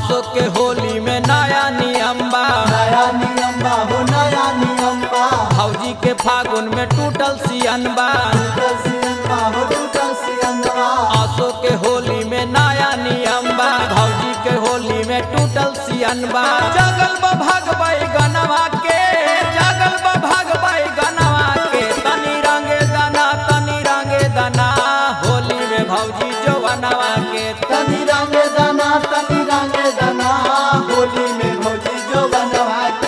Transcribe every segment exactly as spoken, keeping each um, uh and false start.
आसो के होली में नया नियम बा, नया नियम बा हो नया नियम बा। भौजी के फागुन में टूटल सियन बा, टूटल सियन बा हो टूटल सियन बा। आसो के होली में नया नियम बा, भौजी के होली में टूटल सियन बा। जगल बा भगवाई गनवा के, जगल बा भगवाई गनवा के, तनी रंगे दाना तनी रंगे दाना, होली में भौजी जो बनवा के। तनी रंगे दाना तनी रंगे दाना, होली में भौजी जो बनवा के।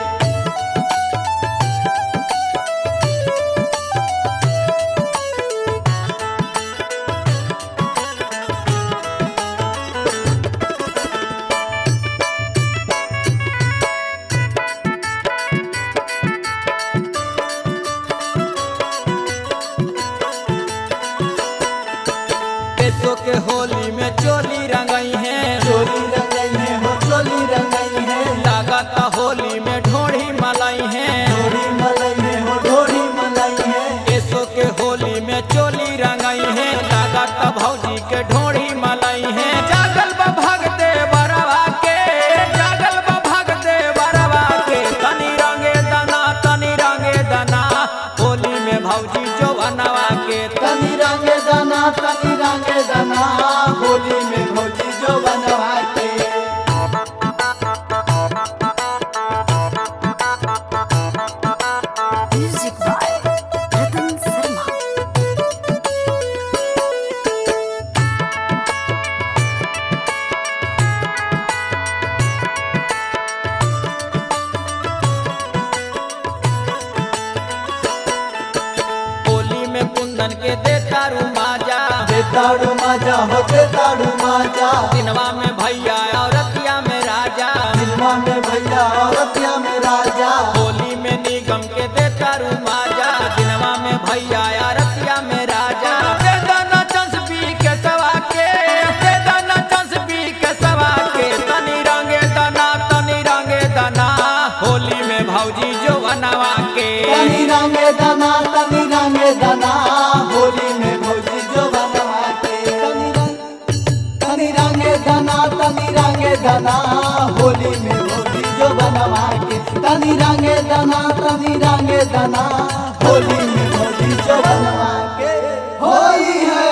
केसो के होली में चोली रंगई है, चोली रंगई है हो चोली रंगई है। लागत होली में ढोढ़ी मलाई है, ढोरी मलाई है हो ढोरी मलाई है। केसो के होली में चोली रंगई है, लागत भौजी के ढोढ़ी मलाई है। जागल बा भग दे बरवा के, जागल बा भग दे बरवा के, तनी रंगे दाना तनी रंगे दाना, होली में भौजी जो बनवा के। तनी रंगे दाना तनी रंगे दाना, होली में भौजी जो बनवा के। Music by Ratan Sharma. Holi में कुंदन के देता रू माजा, देताड़ू माजा हो देताड़ू माजा। दिनवा में भैया और रतिया में राजा, दिलवा में भैया और रतिया में राजा। होली में निगम के देता रू माजा, दिनवा में भैया या रतिया में राजा। दे दाना चंस पी के सवा के, दे दाना चंस पी के सवा के, तनी रंगे दाना तनी रंगे दाना, होली में भौजी जो बनवा के। तनी रंगे दाना तनी रंगे दाना, होली में भौजी जो बनवा के। तनी रंग तनी रंगे दाना तनी रंगे दाना, होली में भौजी जो बनवा के। तनी रंगे दाना तनी रंगे दाना, होली में भौजी जो बनवा के। होली है